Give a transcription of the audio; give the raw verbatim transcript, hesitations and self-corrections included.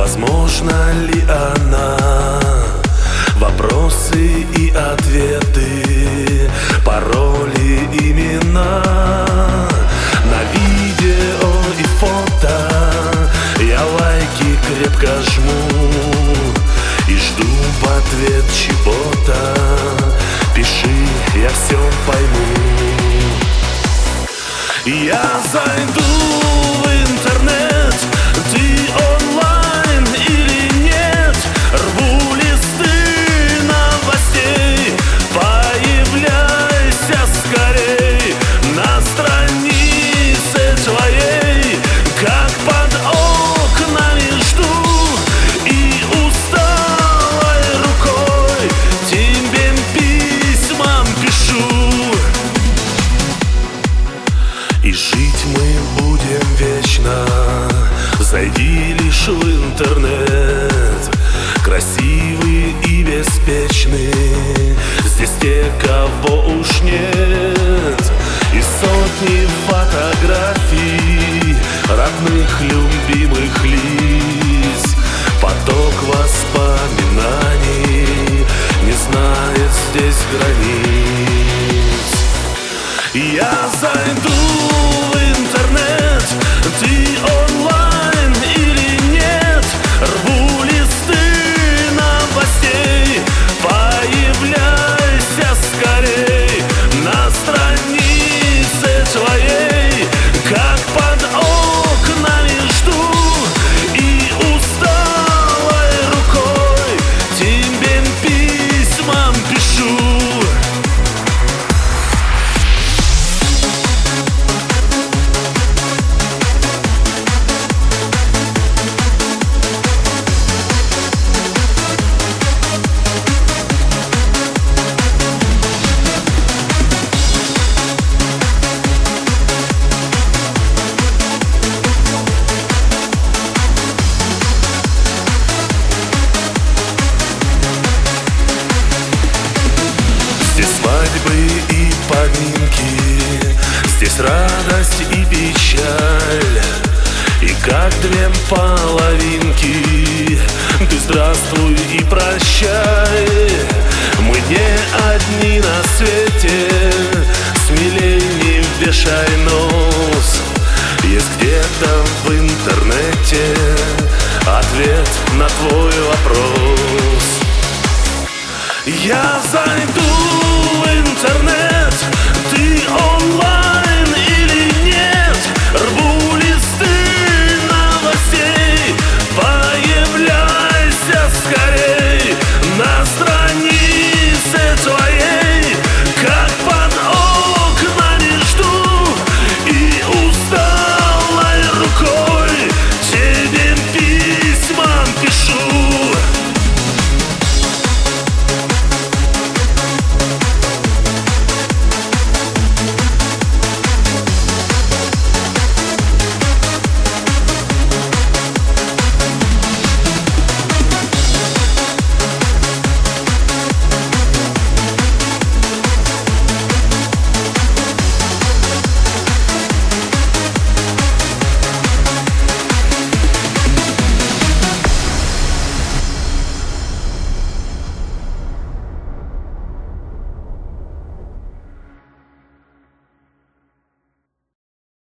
Возможно ли она? Вопросы и ответы, пароли, имена. На видео и фото я лайки крепко жму и жду в ответ чего-то. Пиши, я все пойму. Я зайду в интернет, ты онлайн или нет. Рву листы новостей, появляйся скорей на странице твоей. Как под окнами жду и усталой рукой тебе письма пишу. И жить мы будем вечно. Зайди лишь в интернет. Красивый и беспечный, здесь те, кого уж нет. И сотни фотографий родных, любимых лиц. Поток воспоминаний не знает здесь границ. Я зайду в интернет, ты онлайн или нет. Рву листы новостей, появляйся скорей на странице твоей. Как под окнами жду и усталой рукой тебе письма пишу. Здесь свадьбы и поминки, здесь радость и печаль. И как две половинки ты здравствуй и прощай. Мы не одни на свете, смелей не вешай нос. Есть где-то в интернете ответ на твой вопрос. Я зайду